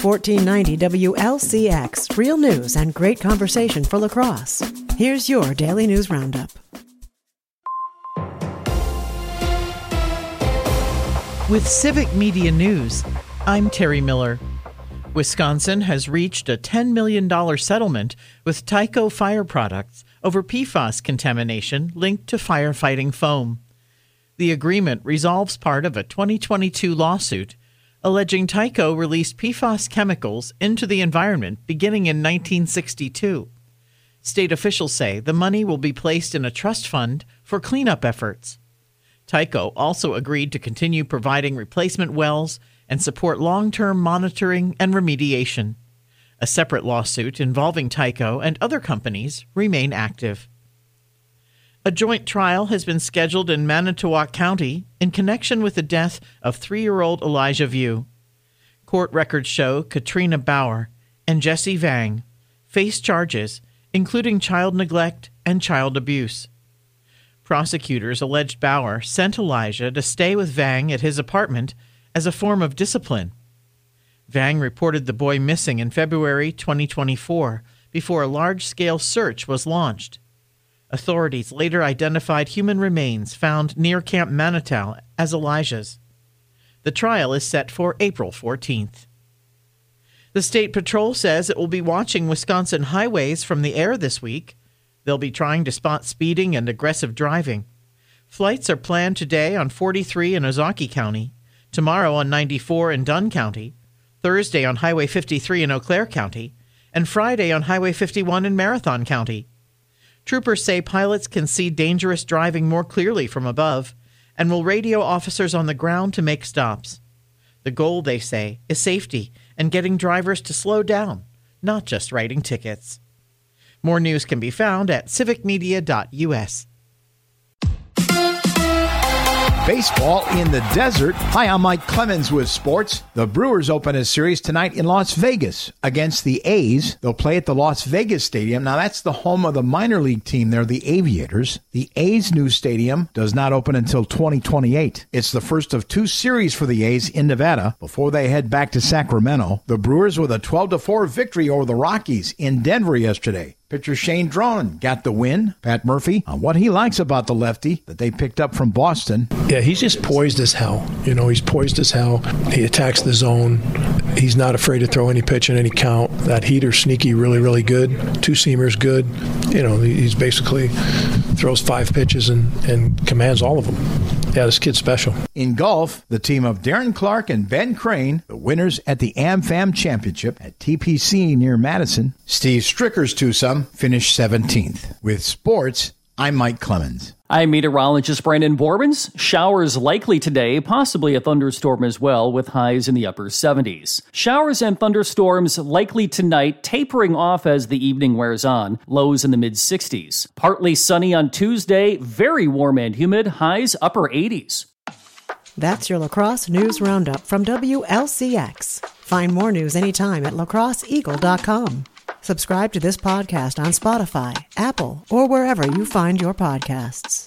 1490 WLCX, real news and great conversation for La Crosse. Here's your Daily News Roundup. With Civic Media News, I'm Terry Miller. Wisconsin has reached a $10 million settlement with Tyco Fire Products over PFAS contamination linked to firefighting foam. The agreement resolves part of a 2022 lawsuit alleging Tyco released PFAS chemicals into the environment beginning in 1962. State officials say the money will be placed in a trust fund for cleanup efforts. Tyco also agreed to continue providing replacement wells and support long-term monitoring and remediation. A separate lawsuit involving Tyco and other companies remain active. A joint trial has been scheduled in Manitowoc County in connection with the death of 3-year-old Elijah View. Court records show Katrina Bauer and Jesse Vang face charges including child neglect and child abuse. Prosecutors alleged Bauer sent Elijah to stay with Vang at his apartment as a form of discipline. Vang reported the boy missing in February 2024 before a large-scale search was launched. Authorities later identified human remains found near Camp Manitou as Elijah's. The trial is set for April 14th. The State Patrol says it will be watching Wisconsin highways from the air this week. They'll be trying to spot speeding and aggressive driving. Flights are planned today on 43 in Ozaukee County, tomorrow on 94 in Dunn County, Thursday on Highway 53 in Eau Claire County, and Friday on Highway 51 in Marathon County. Troopers say pilots can see dangerous driving more clearly from above and will radio officers on the ground to make stops. The goal, they say, is safety and getting drivers to slow down, not just writing tickets. More news can be found at civicmedia.us. Baseball in the desert. Hi, I'm Mike Clemens with sports. The Brewers open a series tonight in Las Vegas against the A's. They'll play at the Las Vegas Stadium. Now, that's the home of the minor league team there, the Aviators. The A's new stadium does not open until 2028. It's the first of 2 series for the A's in Nevada before they head back to Sacramento. The Brewers with a 12-4 victory over the Rockies in Denver yesterday. Pitcher Shane Dronen got the win. Pat Murphy on what he likes about the lefty that they picked up from Boston. Yeah, he's just poised as hell. You know, he's poised as hell. He attacks the zone. He's not afraid to throw any pitch in any count. That heater sneaky, really, really good. 2-seamers good. You know, he's basically throws 5 pitches and commands all of them. Yeah, this kid's special. In golf, the team of Darren Clark and Ben Crane, the winners at the AmFam Championship at TPC near Madison. Steve Stricker's twosome finished 17th. With sports, I'm Mike Clemens. I'm meteorologist Brandon Borbens. Showers likely today, possibly a thunderstorm as well, with highs in the upper 70s. Showers and thunderstorms likely tonight, tapering off as the evening wears on, lows in the mid-60s. Partly sunny on Tuesday, very warm and humid, highs upper 80s. That's your La Crosse News Roundup from WLCX. Find more news anytime at lacrosseeagle.com. Subscribe to this podcast on Spotify, Apple, or wherever you find your podcasts.